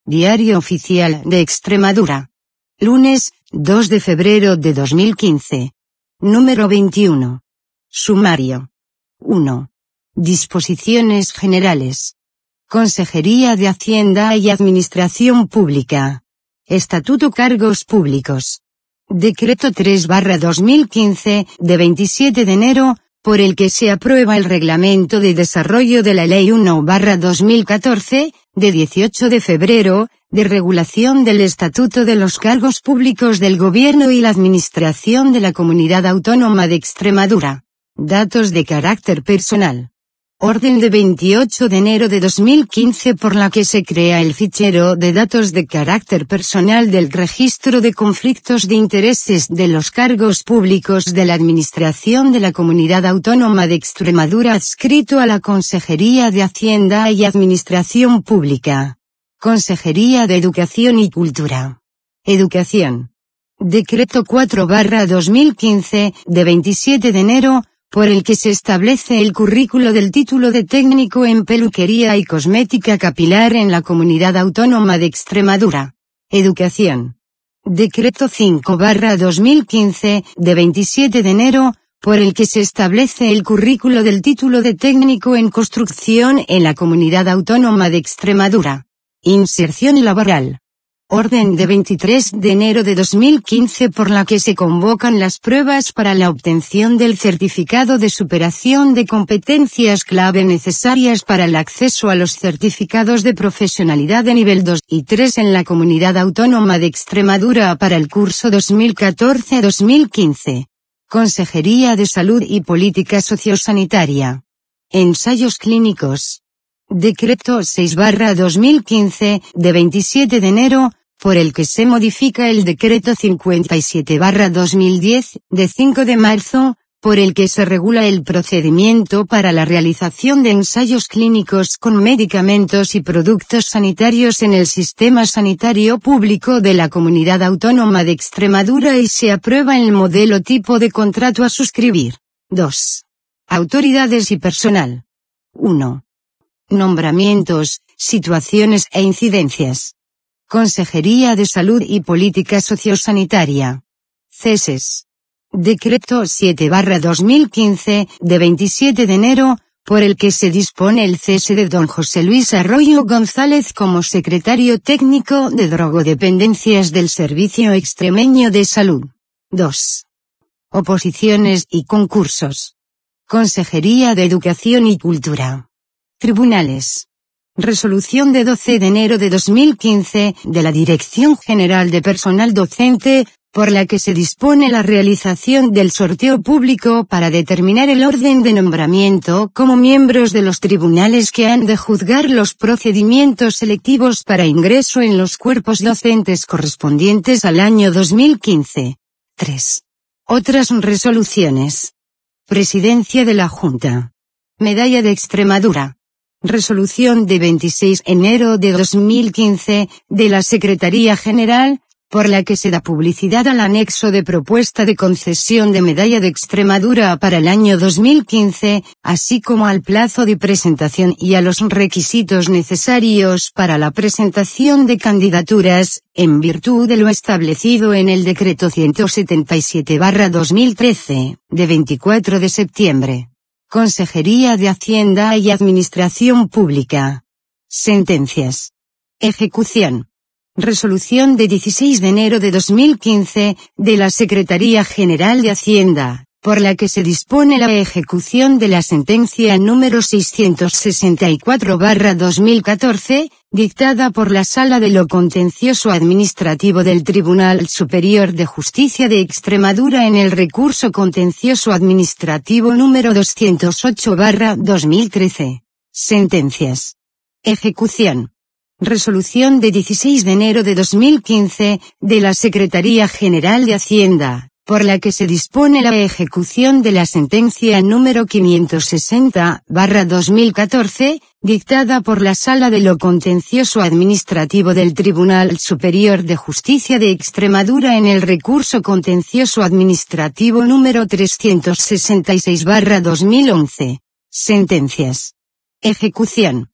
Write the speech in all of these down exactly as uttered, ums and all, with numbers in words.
Diario Oficial de Extremadura. Lunes, dos de febrero de dos mil quince. Número veintiuno. Sumario. uno. Disposiciones generales. Consejería de Hacienda y Administración Pública. Estatuto Cargos Públicos. Decreto tres barra dos mil quince, de veintisiete de enero, por el que se aprueba el Reglamento de Desarrollo de la Ley uno barra dos mil catorce, de dieciocho de febrero, de regulación del Estatuto de los Cargos Públicos del Gobierno y la Administración de la Comunidad Autónoma de Extremadura. Datos de carácter personal. Orden de veintiocho de enero de dos mil quince por la que se crea el fichero de datos de carácter personal del Registro de Conflictos de Intereses de los Cargos Públicos de la Administración de la Comunidad Autónoma de Extremadura adscrito a la Consejería de Hacienda y Administración Pública. Consejería de Educación y Cultura. Educación. Decreto cuatro barra dos mil quince, de veintisiete de enero, por el que se establece el currículo del título de técnico en peluquería y cosmética capilar en la Comunidad Autónoma de Extremadura. Educación. Decreto cinco barra dos mil quince, de veintisiete de enero, por el que se establece el currículo del título de técnico en construcción en la Comunidad Autónoma de Extremadura. Inserción laboral. Orden de veintitrés de enero de dos mil quince por la que se convocan las pruebas para la obtención del certificado de superación de competencias clave necesarias para el acceso a los certificados de profesionalidad de nivel dos y tres en la Comunidad Autónoma de Extremadura para el curso dos mil catorce a dos mil quince. Consejería de Salud y Política Sociosanitaria. Ensayos clínicos. Decreto seis barra dos mil quince, de veintisiete de enero, por el que se modifica el Decreto cincuenta y siete barra dos mil diez, de cinco de marzo, por el que se regula el procedimiento para la realización de ensayos clínicos con medicamentos y productos sanitarios en el sistema sanitario público de la Comunidad Autónoma de Extremadura y se aprueba el modelo tipo de contrato a suscribir. dos. Autoridades y personal. uno. Nombramientos, situaciones e incidencias. Consejería de Salud y Política Sociosanitaria. Ceses. Decreto siete barra dos mil quince, de veintisiete de enero, por el que se dispone el cese de don José Luis Arroyo González como secretario técnico de drogodependencias del Servicio Extremeño de Salud. dos. Oposiciones y concursos. Consejería de Educación y Cultura. Tribunales. Resolución de doce de enero de dos mil quince, de la Dirección General de Personal Docente, por la que se dispone la realización del sorteo público para determinar el orden de nombramiento como miembros de los tribunales que han de juzgar los procedimientos selectivos para ingreso en los cuerpos docentes correspondientes al año dos mil quince. tres. Otras resoluciones. Presidencia de la Junta. Medalla de Extremadura. Resolución de veintiséis de enero de dos mil quince, de la Secretaría General, por la que se da publicidad al anexo de propuesta de concesión de Medalla de Extremadura para el año dos mil quince, así como al plazo de presentación y a los requisitos necesarios para la presentación de candidaturas, en virtud de lo establecido en el Decreto ciento setenta y siete barra dos mil trece, de veinticuatro de septiembre. Consejería de Hacienda y Administración Pública. Sentencias. Ejecución. Resolución de dieciséis de enero de dos mil quince, de la Secretaría General de Hacienda, por la que se dispone la ejecución de la sentencia número seiscientos sesenta y cuatro barra dos mil catorce, dictada por la Sala de lo Contencioso Administrativo del Tribunal Superior de Justicia de Extremadura en el recurso contencioso administrativo número doscientos ocho barra dos mil trece. Sentencias. Ejecución. Resolución de dieciséis de enero de dos mil quince, de la Secretaría General de Hacienda, por la que se dispone la ejecución de la sentencia número quinientos sesenta barra dos mil catorce, dictada por la Sala de lo Contencioso Administrativo del Tribunal Superior de Justicia de Extremadura en el recurso contencioso administrativo número trescientos sesenta y seis barra dos mil once. Sentencias. Ejecución.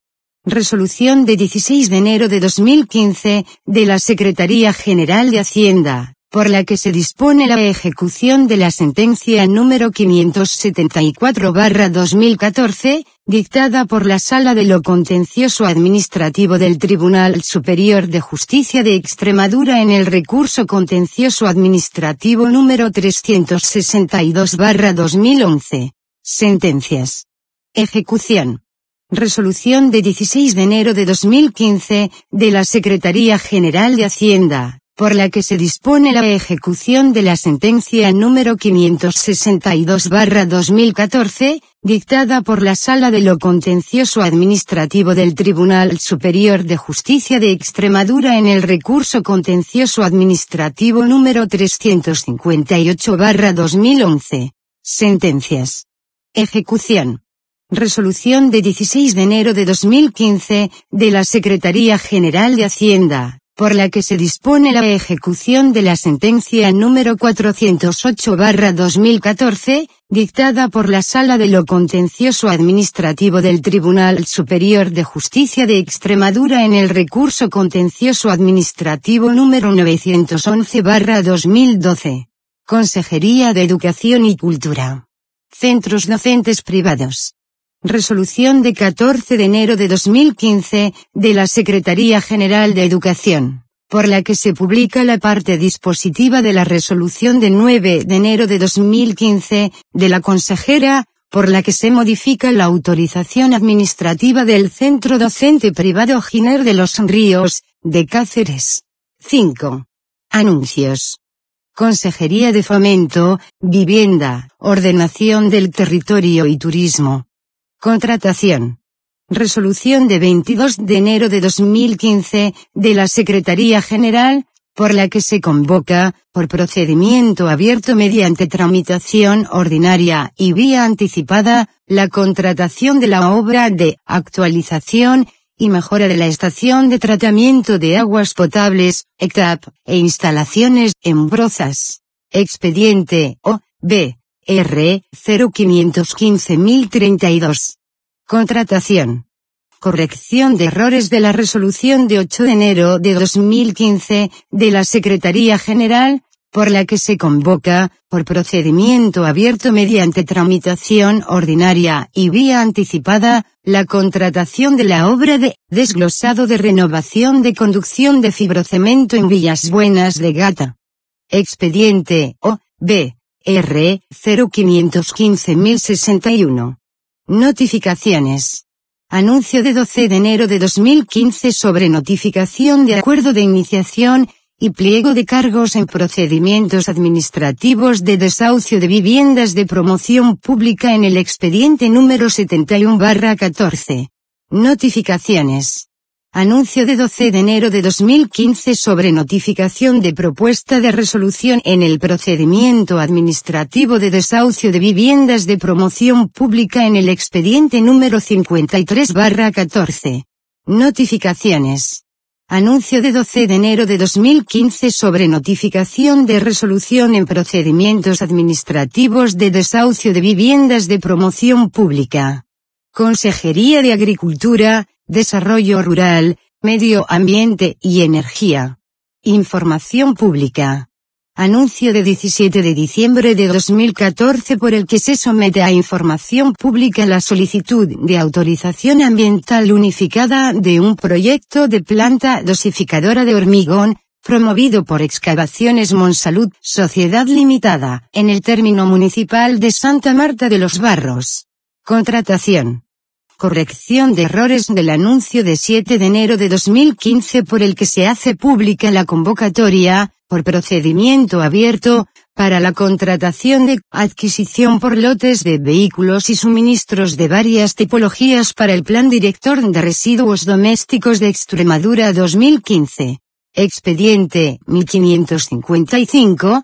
Resolución de dieciséis de enero de dos mil quince, de la Secretaría General de Hacienda, por la que se dispone la ejecución de la sentencia número quinientos setenta y cuatro barra dos mil catorce, dictada por la Sala de lo Contencioso Administrativo del Tribunal Superior de Justicia de Extremadura en el recurso contencioso administrativo número trescientos sesenta y dos barra dos mil once. Sentencias. Ejecución. Resolución de dieciséis de enero de dos mil quince, de la Secretaría General de Hacienda, por la que se dispone la ejecución de la sentencia número quinientos sesenta y dos barra dos mil catorce, dictada por la Sala de lo Contencioso Administrativo del Tribunal Superior de Justicia de Extremadura en el recurso contencioso administrativo número trescientos cincuenta y ocho barra dos mil once. Sentencias. Ejecución. Resolución de dieciséis de enero de dos mil quince, de la Secretaría General de Hacienda, por la que se dispone la ejecución de la sentencia número cuatrocientos ocho barra dos mil catorce, dictada por la Sala de lo Contencioso Administrativo del Tribunal Superior de Justicia de Extremadura en el recurso contencioso administrativo número novecientos once barra dos mil doce. Consejería de Educación y Cultura. Centros docentes privados. Resolución de catorce de enero de dos mil quince, de la Secretaría General de Educación, por la que se publica la parte dispositiva de la resolución de nueve de enero de dos mil quince, de la consejera, por la que se modifica la autorización administrativa del Centro Docente Privado Giner de los Ríos, de Cáceres. cinco. Anuncios. Consejería de Fomento, Vivienda, Ordenación del Territorio y Turismo. Contratación. Resolución de veintidós de enero de dos mil quince, de la Secretaría General, por la que se convoca, por procedimiento abierto mediante tramitación ordinaria y vía anticipada, la contratación de la obra de actualización y mejora de la estación de tratamiento de aguas potables, E C T A P, e instalaciones en Brozas. Expediente O B R cero quinientos quince mil treinta y dos. Contratación. Corrección de errores de la resolución de ocho de enero de dos mil quince, de la Secretaría General, por la que se convoca, por procedimiento abierto mediante tramitación ordinaria y vía anticipada, la contratación de la obra de desglosado de renovación de conducción de fibrocemento en Villas Buenas de Gata. Expediente O B R cero quinientos quince mil sesenta y uno. Notificaciones. Anuncio de doce de enero de dos mil quince sobre notificación de acuerdo de iniciación y pliego de cargos en procedimientos administrativos de desahucio de viviendas de promoción pública en el expediente número setenta y uno barra catorce. Notificaciones. Anuncio de doce de enero de dos mil quince sobre notificación de propuesta de resolución en el procedimiento administrativo de desahucio de viviendas de promoción pública en el expediente número cincuenta y tres barra catorce. Notificaciones. Anuncio de doce de enero de dos mil quince sobre notificación de resolución en procedimientos administrativos de desahucio de viviendas de promoción pública. Consejería de Agricultura, Desarrollo Rural, Medio Ambiente y Energía. Información pública. Anuncio de diecisiete de diciembre de dos mil catorce por el que se somete a información pública la solicitud de autorización ambiental unificada de un proyecto de planta dosificadora de hormigón, promovido por Excavaciones Monsalud, Sociedad Limitada, en el término municipal de Santa Marta de los Barros. Contratación. Corrección de errores del anuncio de siete de enero de dos mil quince por el que se hace pública la convocatoria, por procedimiento abierto, para la contratación de adquisición por lotes de vehículos y suministros de varias tipologías para el Plan Director de Residuos Domésticos de Extremadura dos mil quince. Expediente mil quinientos cincuenta y cinco,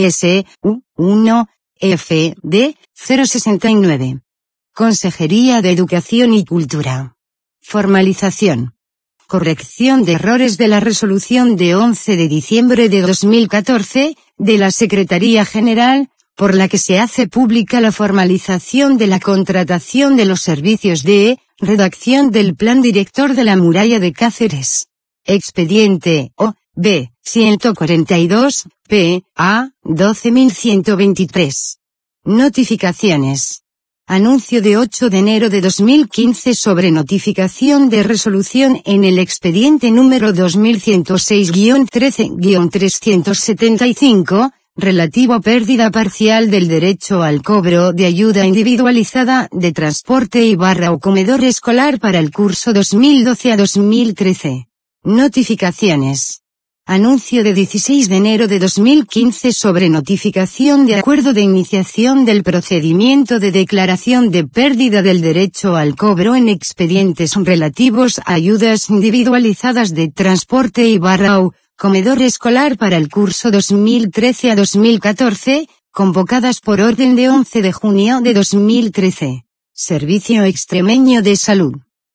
S U uno, F D cero sesenta y nueve. Consejería de Educación y Cultura. Formalización. Corrección de errores de la resolución de once de diciembre de dos mil catorce, de la Secretaría General, por la que se hace pública la formalización de la contratación de los servicios de Redacción del Plan Director de la Muralla de Cáceres. Expediente O. B. ciento cuarenta y dos, P. A. doce mil ciento veintitrés. Notificaciones. Anuncio de ocho de enero de dos mil quince sobre notificación de resolución en el expediente número dos mil ciento seis guion trece guion trescientos setenta y cinco, relativo a pérdida parcial del derecho al cobro de ayuda individualizada de transporte y barra o comedor escolar para el curso dos mil doce a dos mil trece. Notificaciones. Anuncio de dieciséis de enero de dos mil quince sobre notificación de acuerdo de iniciación del procedimiento de declaración de pérdida del derecho al cobro en expedientes relativos a ayudas individualizadas de transporte y barra o comedor escolar para el curso dos mil trece a dos mil catorce, convocadas por orden de once de junio de dos mil trece. Servicio Extremeño de Salud.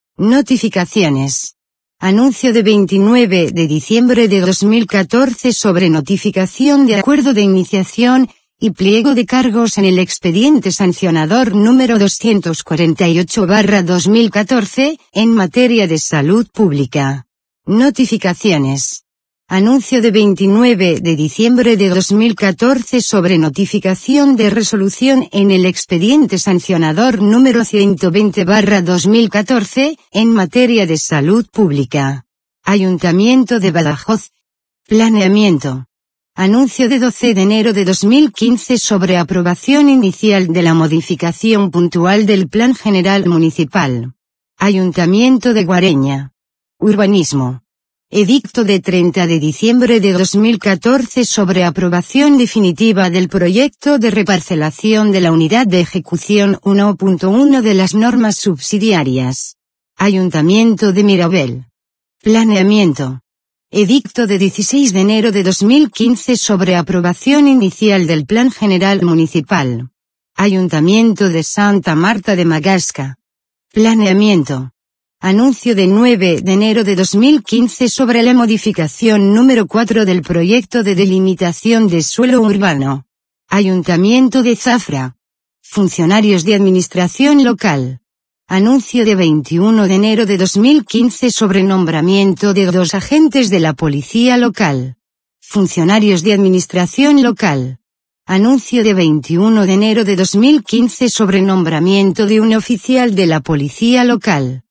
Notificaciones. Anuncio de veintinueve de diciembre de dos mil catorce sobre notificación de acuerdo de iniciación y pliego de cargos en el expediente sancionador número doscientos cuarenta y ocho barra dos mil catorce, en materia de salud pública. Notificaciones. Anuncio de veintinueve de diciembre de dos mil catorce sobre notificación de resolución en el expediente sancionador número ciento veinte barra dos mil catorce, en materia de salud pública. Ayuntamiento de Badajoz. Planeamiento. Anuncio de doce de enero de dos mil quince sobre aprobación inicial de la modificación puntual del Plan General Municipal. Ayuntamiento de Guareña. Urbanismo. Edicto de treinta de diciembre de dos mil catorce sobre aprobación definitiva del proyecto de reparcelación de la unidad de ejecución uno punto uno de las normas subsidiarias. Ayuntamiento de Mirabel. Planeamiento. Edicto de dieciséis de enero de dos mil quince sobre aprobación inicial del Plan General Municipal. Ayuntamiento de Santa Marta de Magasca. Planeamiento. Anuncio de nueve de enero de dos mil quince sobre la modificación número cuatro del proyecto de delimitación de suelo urbano. Ayuntamiento de Zafra. Funcionarios de administración local. Anuncio de veintiuno de enero de dos mil quince sobre nombramiento de dos agentes de la policía local. Funcionarios de administración local. Anuncio de veintiuno de enero de dos mil quince sobre nombramiento de un oficial de la policía local.